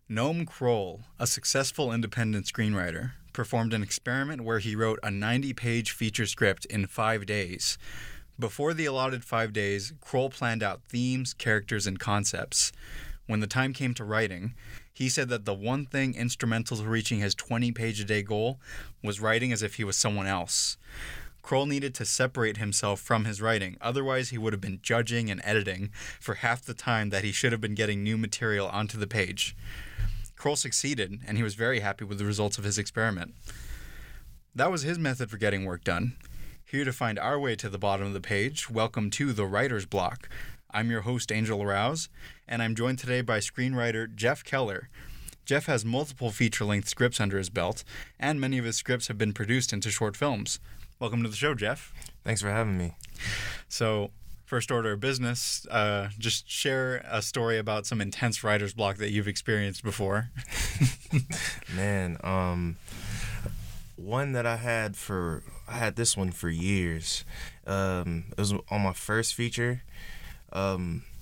Noam Kroll, a successful independent screenwriter, performed an experiment where he wrote a 90-page feature script in 5 days. Before the allotted 5 days, Kroll planned out themes, characters, and concepts. When the time came to writing, he said that the one thing instrumental to reaching his 20-page-a-day goal was writing as if he was someone else. Kroll needed to separate himself from his writing, otherwise he would have been judging and editing for half the time that he should have been getting new material onto the page. Kroll succeeded, and he was very happy with the results of his experiment. That was his method for getting work done. Here to find our way to the bottom of the page, welcome to The Writer's Block. I'm your host, Angel Arouse, and I'm joined today by screenwriter Jeff Keller. Jeff has multiple feature-length scripts under his belt, and many of his scripts have been produced into short films. Welcome to the show, Jeff. Thanks for having me. So, first order of business, just share a story about some intense writer's block that you've experienced before. Man, one that I had this one for years. It was on my first feature. I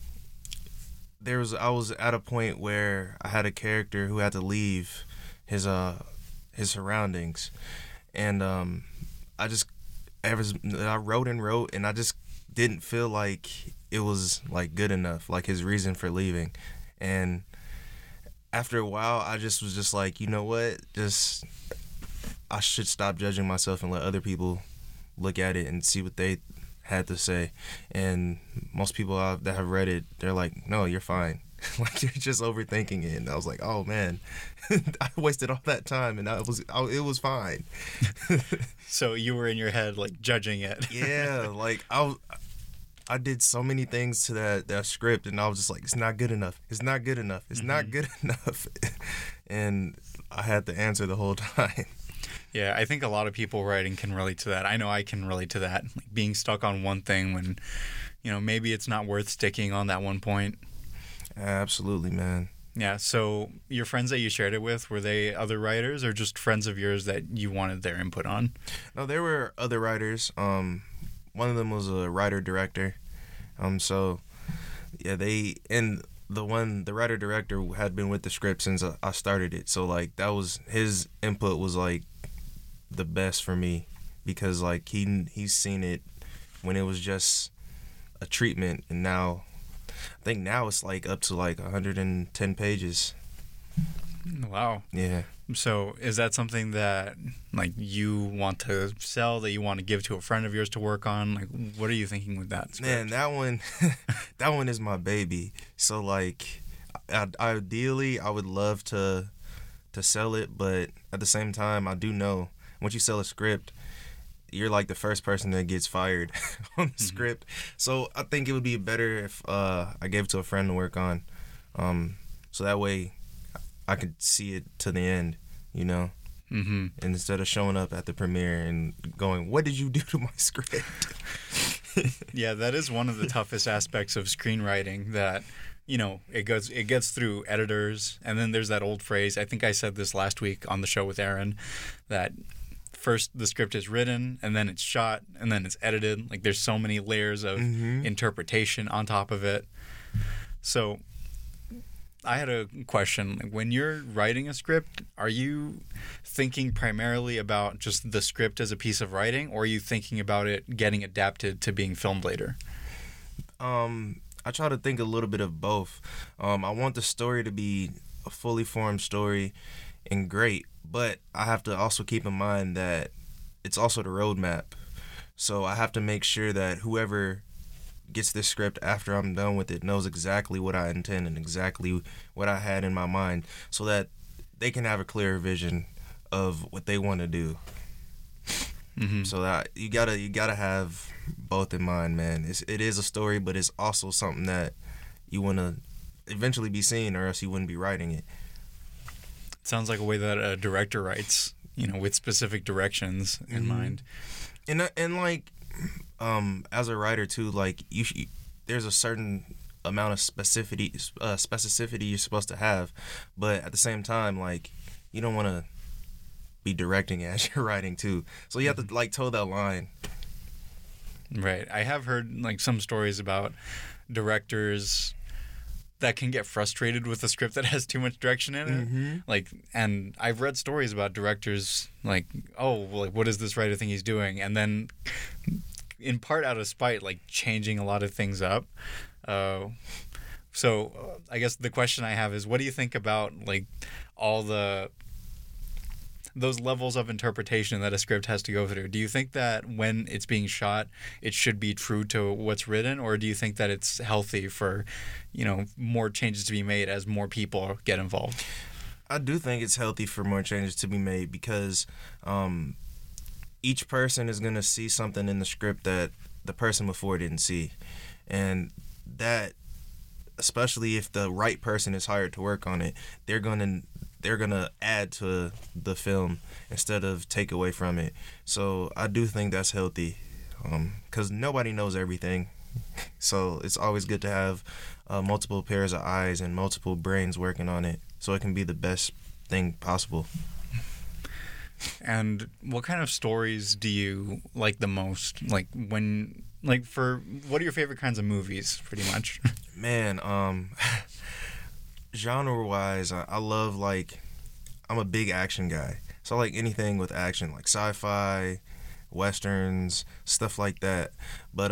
was at a point where I had a character who had to leave his surroundings, and I wrote and I just didn't feel like it was like good enough, like his reason for leaving. And after a while, I just was just like, you know what, I should stop judging myself and let other people look at it and see what they had to say. And most people that have read it, they're like, no, you're fine. Like, you're just overthinking it. And I was like, oh man, I wasted all that time and it was fine. So you were in your head like judging it. Yeah, like I did so many things to that script, and I was just like, it's not good enough. It's not good enough. It's not good enough. And I had to answer the whole time. Yeah, I think a lot of people writing can relate to that. I know I can relate to that, like being stuck on one thing when, maybe it's not worth sticking on that one point. Absolutely, man. Yeah, so your friends that you shared it with, were they other writers or just friends of yours that you wanted their input on? No, there were other writers. One of them was a writer-director. So, yeah, the writer-director had been with the script since I started it. So, like, that was, his input was, like, the best for me because, like, he's seen it when it was just a treatment, and now I think now it's like up to like 110 pages. Wow. Yeah. So is that something that like you want to sell, that you want to give to a friend of yours to work on? Like, what are you thinking with that script? Man, that one is my baby. So like, ideally I would love to sell it, but at the same time I do know once you sell a script, you're like the first person that gets fired on the script. So I think it would be better if I gave it to a friend to work on. So that way I could see it to the end, Mm-hmm. And instead of showing up at the premiere and going, what did you do to my script? Yeah, that is one of the toughest aspects of screenwriting, that it gets through editors, and then there's that old phrase, I think I said this last week on the show with Aaron, that first the script is written, and then it's shot, and then it's edited. Like, there's so many layers of interpretation on top of it. So I had a question. Like, when you're writing a script, are you thinking primarily about just the script as a piece of writing, or are you thinking about it getting adapted to being filmed later? I try to think a little bit of both. I want the story to be a fully formed story and great, but I have to also keep in mind that it's also the roadmap. So I have to make sure that whoever gets this script after I'm done with it knows exactly what I intend and exactly what I had in my mind, so that they can have a clearer vision of what they want to do. Mm-hmm. So that you gotta have both in mind, man. It is a story, but it's also something that you want to eventually be seeing, or else you wouldn't be writing it. Sounds like a way that a director writes, with specific directions in mind. And like, as a writer too, like there's a certain amount of specificity you're supposed to have, but at the same time, like, you don't want to be directing as you're writing too. So you have to like toe that line. Right. I have heard like some stories about directors that can get frustrated with a script that has too much direction in it. Mm-hmm. Like, and I've read stories about directors like, oh, well, like, what does this writer think he's doing? And then, in part out of spite, like changing a lot of things up. So I guess the question I have is, what do you think about like all those levels of interpretation that a script has to go through? Do you think that when it's being shot, it should be true to what's written, or do you think that it's healthy for, more changes to be made as more people get involved? I do think it's healthy for more changes to be made because each person is going to see something in the script that the person before didn't see. And that, especially if the right person is hired to work on it, they're gonna add to the film instead of take away from it. So I do think that's healthy, because nobody knows everything. So it's always good to have multiple pairs of eyes and multiple brains working on it, so it can be the best thing possible. And what kind of stories do you like the most? Like what are your favorite kinds of movies, pretty much? Man, genre-wise, I love, like, I'm a big action guy. So I like anything with action, like sci-fi, westerns, stuff like that. But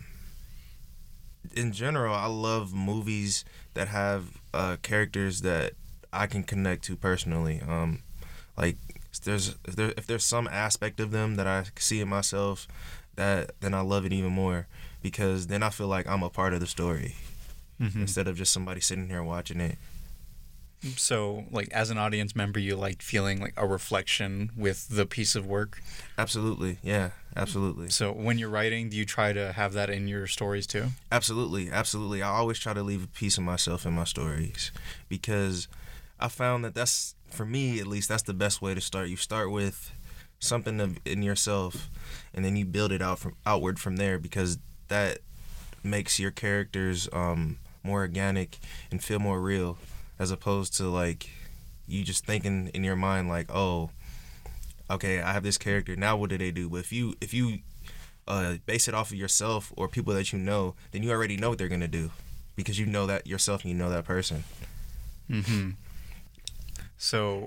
in general, I love movies that have characters that I can connect to personally. Like, if there's some aspect of them that I see in myself, then I love it even more, because then I feel like I'm a part of the story. Mm-hmm. Instead of just somebody sitting here watching it. So, like, as an audience member, you like feeling like a reflection with the piece of work? Absolutely. Yeah, absolutely. So when you're writing, do you try to have that in your stories too? Absolutely. I always try to leave a piece of myself in my stories, because I found that that's, for me at least, that's the best way to start. You start with something in yourself, and then you build it outward from there, because that makes your characters more organic and feel more real, as opposed to like you just thinking in your mind like, oh, okay, I have this character, now what do they do? But if you base it off of yourself or people that you know, then you already know what they're gonna do, because you know that yourself and you know that person. Mm-hmm. So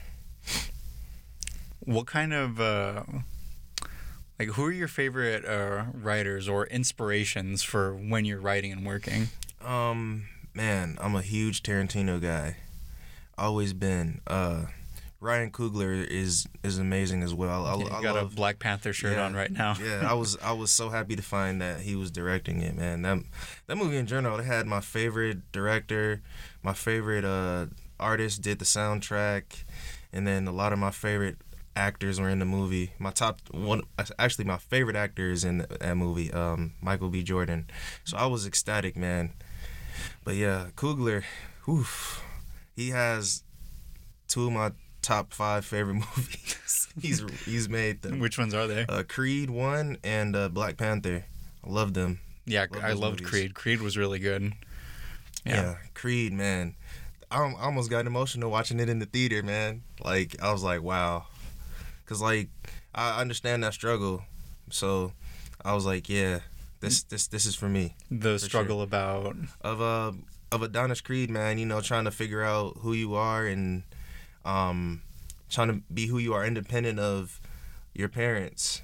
what kind of like, who are your favorite writers or inspirations for when you're writing and working? Man, I'm a huge Tarantino guy. Always been. Ryan Coogler is amazing as well. I got love a Black Panther shirt on right now. Yeah, I was so happy to find that he was directing it, man. That movie in general, it had my favorite director, my favorite artist did the soundtrack, and then a lot of my favorite actors were in the movie. My favorite actor is in that movie, Michael B. Jordan. So I was ecstatic, man. But yeah, Coogler, he has two of my top 5 favorite movies. he's made them. Which ones are they? Creed 1 and Black Panther. I love them. Yeah, I loved movies. Creed. Creed was really good. Yeah, Creed, man. I almost got emotional watching it in the theater, man. Like, I was like, wow. Because, like, I understand that struggle. So I was like, yeah, this is for me. The struggle sure. Of Adonis Creed, man, trying to figure out who you are and trying to be who you are independent of your parents,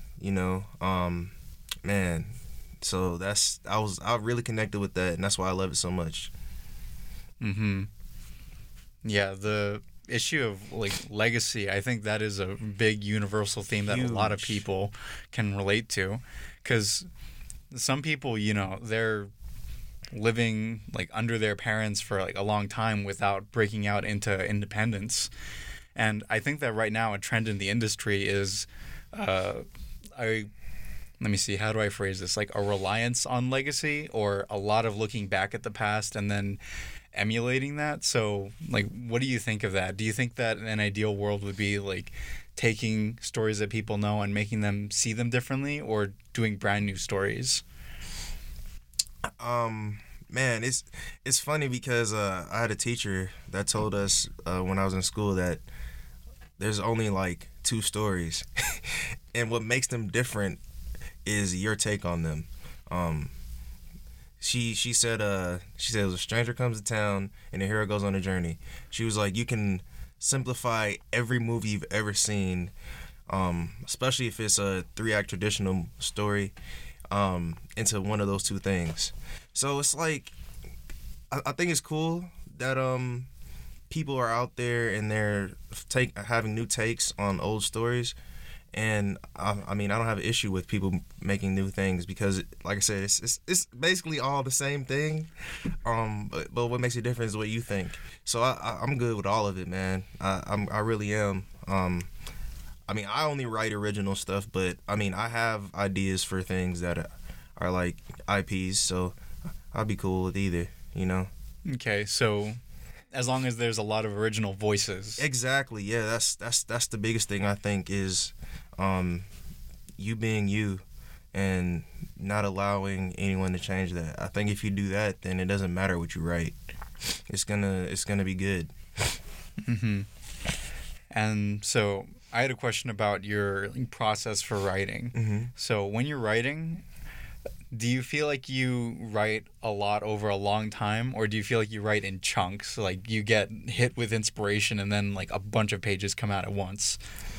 man. So I really connected with that, and that's why I love it so much. Mm-hmm. Yeah, the issue of like legacy, I think that is a big universal theme that a lot of people can relate to, because some people, they're living like under their parents for like a long time without breaking out into independence. And I think that right now a trend in the industry is let me see, how do I phrase this? Like a reliance on legacy, or a lot of looking back at the past and then emulating that. So, like, what do you think of that? Do you think that an ideal world would be like taking stories that people know and making them see them differently, or doing brand new stories? Man, it's funny because I had a teacher that told us when I was in school that there's only like 2 stories, and what makes them different is your take on them. she said it was a stranger comes to town and the hero goes on a journey. She was like, you can simplify every movie you've ever seen, especially if it's a 3-act traditional story, into one of those two things. So it's like, I think it's cool that people are out there and they're having new takes on old stories. And I mean, I don't have an issue with people making new things because, like I said, it's basically all the same thing. But what makes it different is what you think. So I'm good with all of it, man. I really am. I mean, I only write original stuff, but I mean, I have ideas for things that are like IPs. So I'd be cool with either, you know. Okay, so as long as there's a lot of original voices. Exactly. Yeah, that's the biggest thing I think is you being you and not allowing anyone to change that. I think if you do that, then it doesn't matter what you write. It's gonna be good. Mm-hmm. And so I had a question about your process for writing. Mm-hmm. So when you're writing, do you feel like you write a lot over a long time, or do you feel like you write in chunks? Like you get hit with inspiration and then like a bunch of pages come out at once?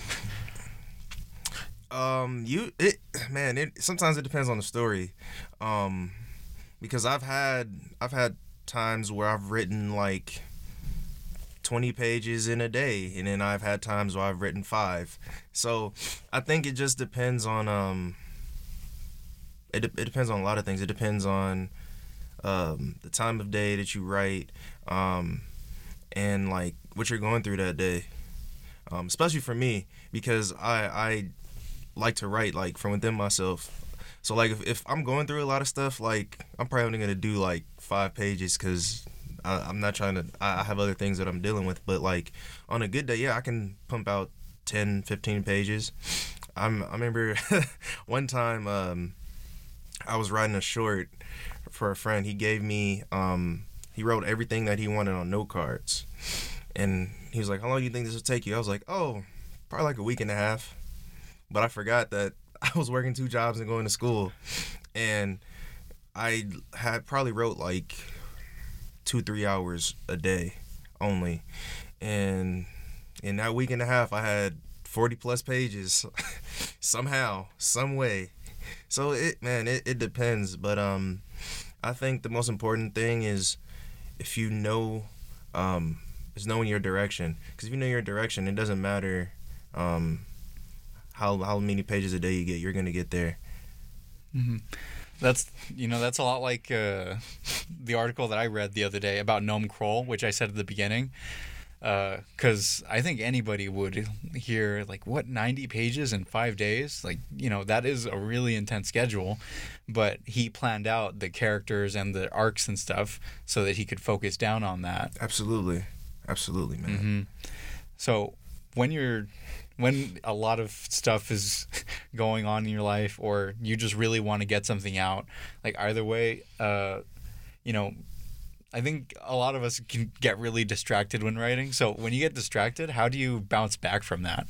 Sometimes it depends on the story, because I've had times where I've written like 20 pages in a day, and then I've had times where I've written 5. So I think it just depends on it depends on a lot of things. It depends on the time of day that you write, and like what you're going through that day. Especially for me, because I like to write like from within myself. So like if I'm going through a lot of stuff, like I'm probably only gonna do like 5 pages because I'm not trying to. I have other things that I'm dealing with. But like on a good day, yeah, I can pump out 10, 15 pages. I remember one time I was writing a short for a friend. He gave me he wrote everything that he wanted on note cards, and he was like, "How long do you think this will take you?" I was like, "Oh, probably like a week and a half." But I forgot that I was working 2 jobs and going to school, and I had probably wrote like 2-3 hours a day only, and in that week and a half I had 40 plus pages somehow, some way. So it depends, but I think the most important thing is if you know is knowing your direction, because if you know your direction, it doesn't matter how many pages a day you get, you're gonna get there. Mm-hmm. That's a lot like the article that I read the other day about Noam Kroll, which I said at the beginning, because I think anybody would hear like, what, 90 pages in 5 days? Like, that is a really intense schedule, but he planned out the characters and the arcs and stuff so that he could focus down on that. Absolutely, man. Mm-hmm. So when a lot of stuff is going on in your life, or you just really want to get something out, like either way, I think a lot of us can get really distracted when writing. So when you get distracted, how do you bounce back from that?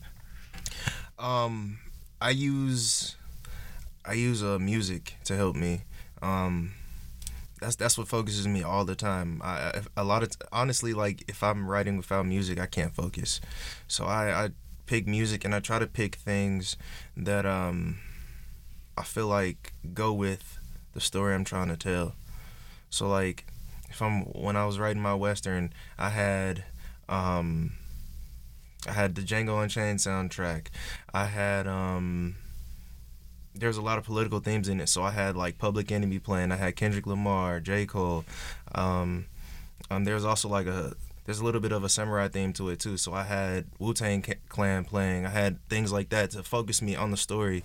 I use music to help me. That's what focuses me all the time. Honestly, like if I'm writing without music, I can't focus. So I pick music, and I try to pick things that I feel like go with the story I'm trying to tell. So like when I was writing my Western, I had the Django Unchained soundtrack. I had there's a lot of political themes in it, so I had like Public Enemy playing. I had Kendrick Lamar, J. Cole. There's also like there's a little bit of a samurai theme to it too. So I had Wu-Tang Clan playing. I had things like that to focus me on the story.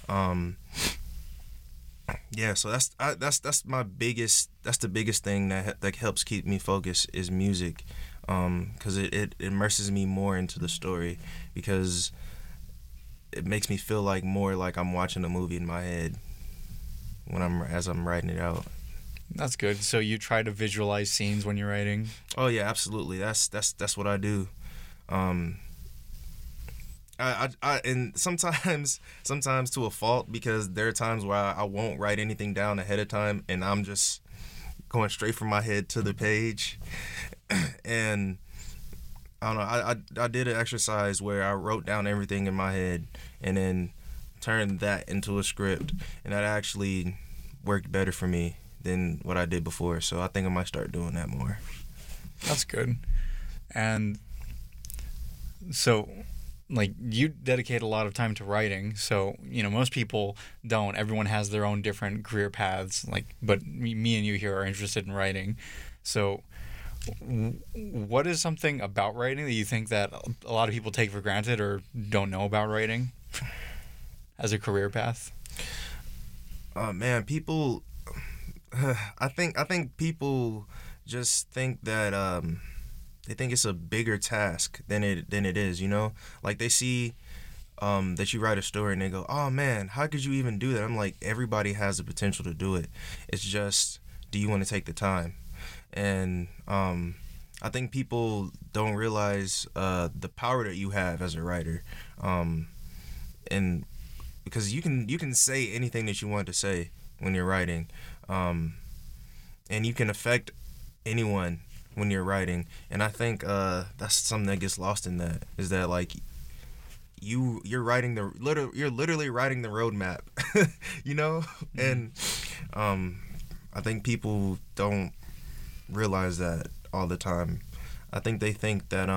Yeah, so that's my biggest. That's the biggest thing that helps keep me focused is music, because it immerses me more into the story, because it makes me feel like more like I'm watching a movie in my head as I'm writing it out. That's good. So you try to visualize scenes when you're writing? Oh yeah, absolutely. That's what I do. And sometimes to a fault, because there are times where I won't write anything down ahead of time, and I'm just going straight from my head to the page. And I don't know. I did an exercise where I wrote down everything in my head and then turned that into a script, and that actually worked better for me than what I did before. So I think I might start doing that more. That's good. And so, like, you dedicate a lot of time to writing. So, most people don't. Everyone has their own different career paths. But me and you here are interested in writing. So, what is something about writing that you think that a lot of people take for granted or don't know about writing as a career path? Man, people. I think people just think that they think it's a bigger task than it is. Like they see that you write a story and they go, "Oh man, how could you even do that?" I'm like, everybody has the potential to do it. It's just, do you want to take the time? And I think people don't realize the power that you have as a writer, and because you can say anything that you want to say when you're writing, and you can affect anyone when you're writing. And I think that's something that gets lost in that, is that like you're writing you're literally writing the roadmap, Mm-hmm. And I think people don't realize that all the time. I think they think that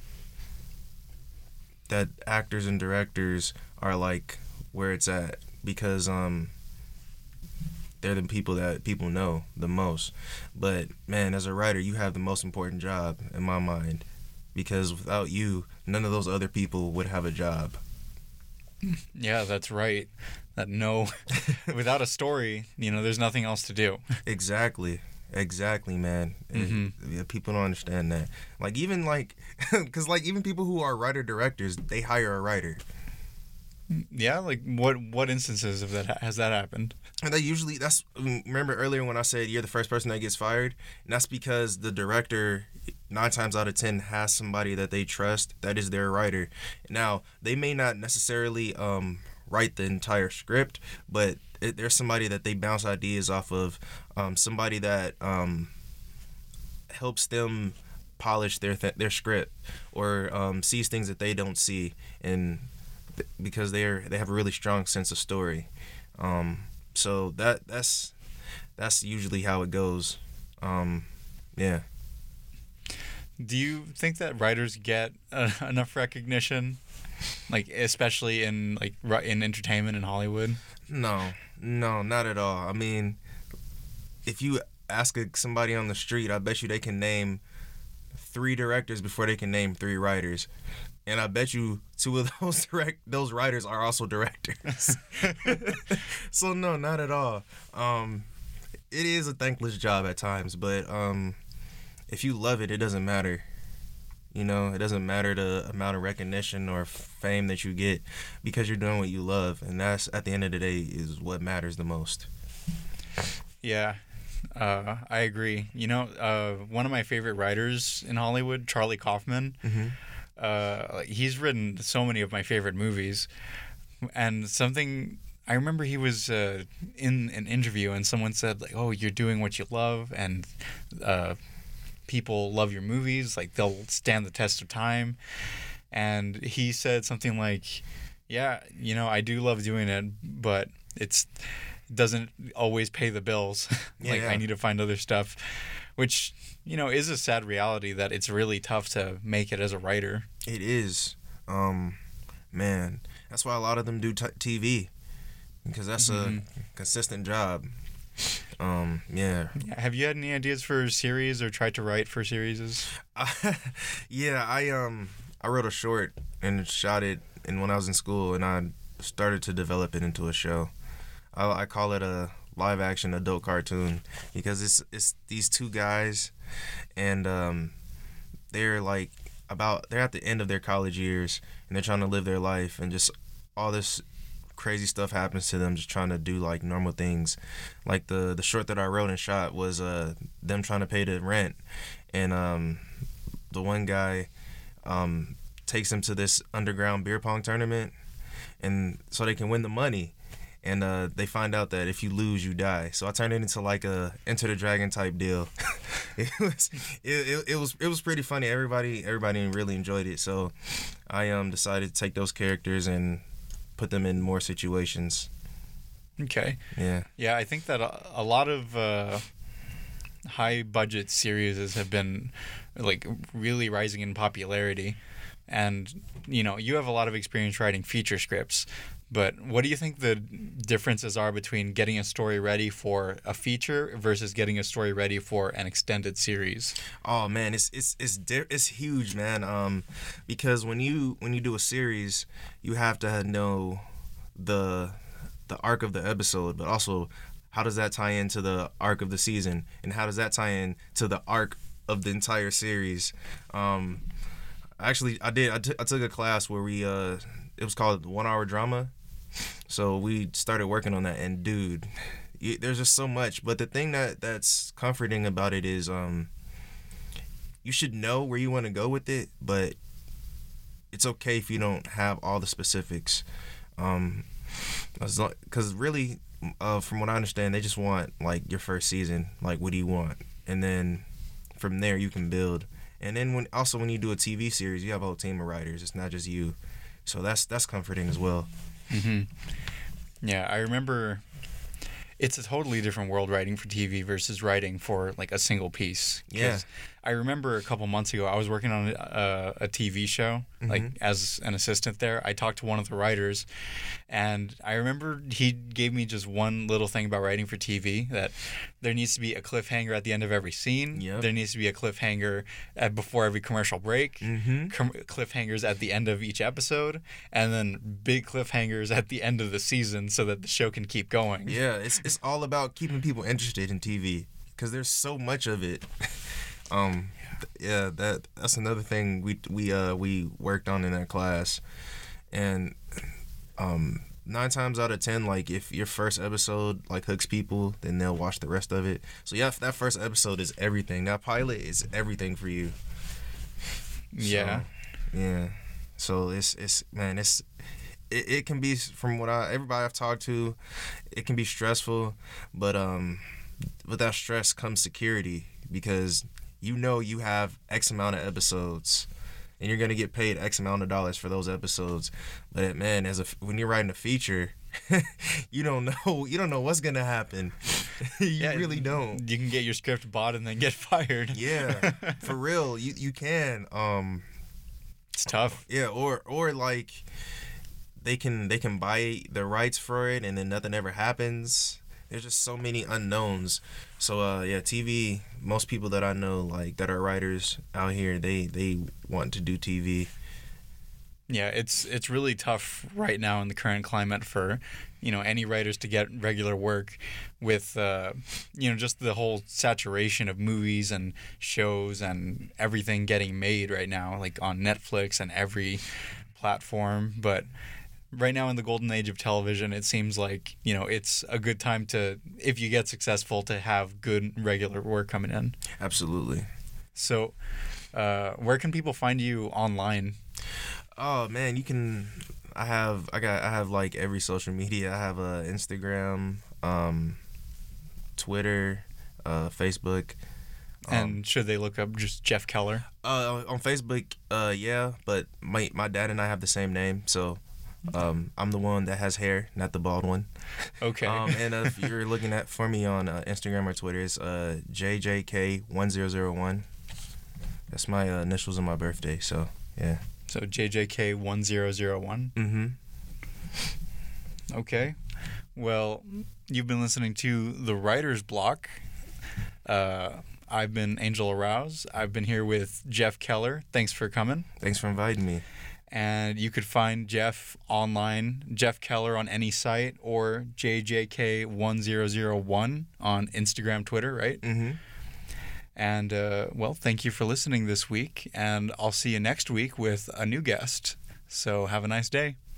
that actors and directors are like where it's at because they're the people that people know the most. But man, as a writer, you have the most important job in my mind, because without you, none of those other people would have a job. Yeah, that's right. Without a story, there's nothing else to do. Exactly, man. Mm-hmm. Yeah, people don't understand that. Because even people who are writer directors, they hire a writer. Yeah, like what instances of that has that happened? And remember earlier when I said you're the first person that gets fired, and that's because the director 9 times out of 10 has somebody that they trust that is their writer. Now, they may not necessarily write the entire script, but there's somebody that they bounce ideas off of, somebody that helps them polish their script, or sees things that they don't see, and because they have a really strong sense of story. So that's usually how it goes. Yeah. Do you think that writers get enough recognition, like especially in entertainment in Hollywood? No, not at all. I mean, if you ask somebody on the street, I bet you they can name 3 directors before they can name 3 writers. And I bet you 2 of those writers are also directors. So no, not at all. It is a thankless job at times, but if you love it, it doesn't matter. It doesn't matter the amount of recognition or fame that you get, because you're doing what you love, and that's, at the end of the day, is what matters the most. Yeah, I agree. One of my favorite writers in Hollywood, Charlie Kaufman. Mm-hmm. He's written so many of my favorite movies, and I remember he was in an interview and someone said, like, "Oh, you're doing what you love, and people love your movies, like they'll stand the test of time." And he said something like, "Yeah, I do love doing it, but it doesn't always pay the bills. I need to find other stuff," which is a sad reality, that it's really tough to make it as a writer. It is. Man, that's why a lot of them do TV, because that's a consistent job. Yeah. Have you had any ideas for series or tried to write for series? Yeah, I wrote a short and shot it when I was in school, and I started to develop it into a show. I call it a live action adult cartoon, because it's these 2 guys, and they're at the end of their college years, and they're trying to live their life, and just all this crazy stuff happens to them, just trying to do like normal things. Like the short that I wrote and shot was them trying to pay the rent, and the one guy takes them to this underground beer pong tournament, and so they can win the money. And they find out that if you lose, you die. So I turned it into like a Enter the Dragon type deal. it was pretty funny. Everybody really enjoyed it. So I decided to take those characters and put them in more situations. Okay. Yeah. Yeah, I think that a lot of high budget series have been like really rising in popularity, and you have a lot of experience writing feature scripts. But what do you think the differences are between getting a story ready for a feature versus getting a story ready for an extended series? Oh man, it's huge, man. Because when you do a series, you have to know the arc of the episode, but also how does that tie into the arc of the season, and how does that tie in to the arc of the entire series? Actually, I took a class where we it was called 1 Hour Drama. So we started working on that, and dude, there's just so much. But the thing that's comforting about it is you should know where you want to go with it, but it's okay if you don't have all the specifics. Because really, from what I understand, they just want like your first season, like what do you want, and then from there you can build. And then when you do a TV series, you have a whole team of writers. It's not just you, so that's comforting as well. Mm-hmm. Yeah, I remember it's a totally different world writing for TV versus writing for like a single piece. Yeah. I remember a couple months ago I was working on a TV show, like as an assistant there. I talked to one of the writers, and I remember he gave me just one little thing about writing for TV, that there needs to be a cliffhanger at the end of every scene. Yep. There needs to be a cliffhanger before every commercial break, cliffhangers at the end of each episode, and then big cliffhangers at the end of the season so that the show can keep going. Yeah, it's all about keeping people interested in TV because there's so much of it. Yeah, that's another thing we worked on in that class, and 9 times out of 10, like if your first episode like hooks people, then they'll watch the rest of it. So yeah, that first episode is everything. That pilot is everything for you. Yeah. So, yeah. So it can be, from everybody I've talked to, it can be stressful, but with that stress comes security, because you have X amount of episodes and you're gonna get paid X amount of dollars for those episodes. But man, when you're writing a feature, you don't know what's gonna happen. You really don't. You can get your script bought and then get fired. Yeah, for real. You can. It's tough. Yeah, or like they can buy the rights for it and then nothing ever happens. There's just so many unknowns. So yeah, TV, most people that I know, like that are writers out here, they want to do TV. Yeah, it's really tough right now in the current climate for, any writers to get regular work with, just the whole saturation of movies and shows and everything getting made right now, like on Netflix and every platform. But right now in the golden age of television, it seems like, it's a good time to, if you get successful, to have good regular work coming in. Absolutely. So, where can people find you online? Oh man, you can. I have like every social media. I have Instagram, Twitter, Facebook. And should they look up just Jeff Keller? On Facebook, yeah. But my dad and I have the same name, so I'm the one that has hair, not the bald one. Okay. And if you're looking for me on Instagram or Twitter, it's JJK1001. That's my initials on my birthday. So yeah. So JJK1001? Mm-hmm. Okay. Well, you've been listening to The Writer's Block. I've been Angel Arouse. I've been here with Jeff Keller. Thanks for coming. Thanks for inviting me. And you could find Jeff online, Jeff Keller on any site, or JJK1001 on Instagram, Twitter, right? Mm-hmm. And, well, thank you for listening this week, and I'll see you next week with a new guest. So have a nice day.